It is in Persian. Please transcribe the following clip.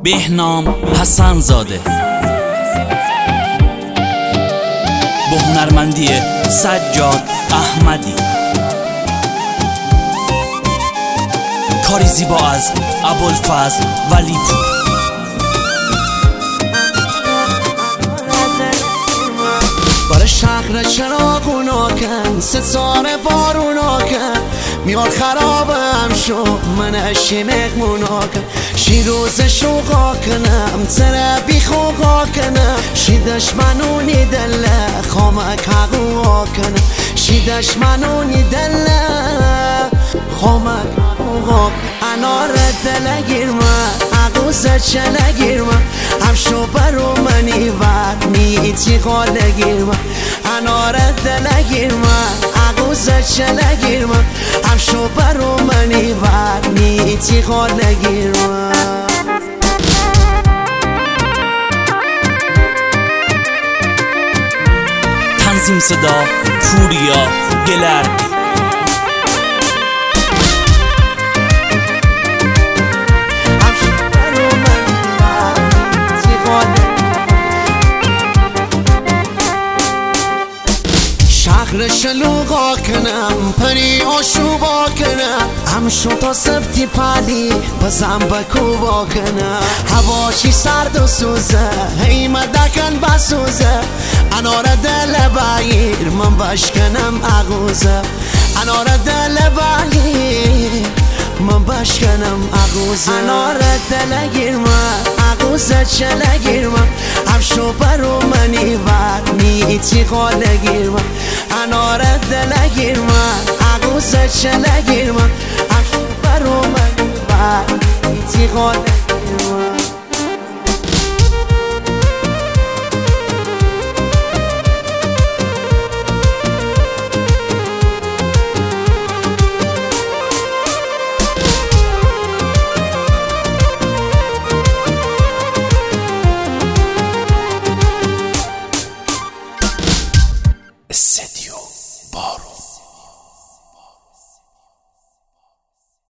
بهنام حسن زاده با هنرمندی سجاد احمدی. کاری زیبا از ابوالفضل ولیپور. بر شهر چراغونا کن ستاره بارونا کن میار خرابم شو من اشی مهمونا کن شی روز شوقا کنم تره بی خوقا کنم شی دشمنونی دله خامک حقوقا کنم شی دشمنونی دله خامک حقوقا انار دله گیرمه عقوزه چله گیرمه هم شو برو منی ور نیتی خاله گیرمه انار دله گیرمه عقوزه چله گیرمه هم شو برو منی ور نیتی خاله گیرمه. تنظیم صدا پوریا گلرد. شهر شلوغا کنم پری آشوبا کنم همشو تا سبتی پلی بزن بکوبا کنم هواشی سرد و سوزه هی مدکن بسوزه انار دل بگیر من بشکنم عقوزه انار دل بگیر من بشکنم عقوزه انار دل گیرمه عقوزه چله گیرمه همشو برو منی ور نیتی خاله گیرمه انار دل گیرمه عقوزه چله گیرمه همشو برو منی ور نیتی خاله گیرمه. السدي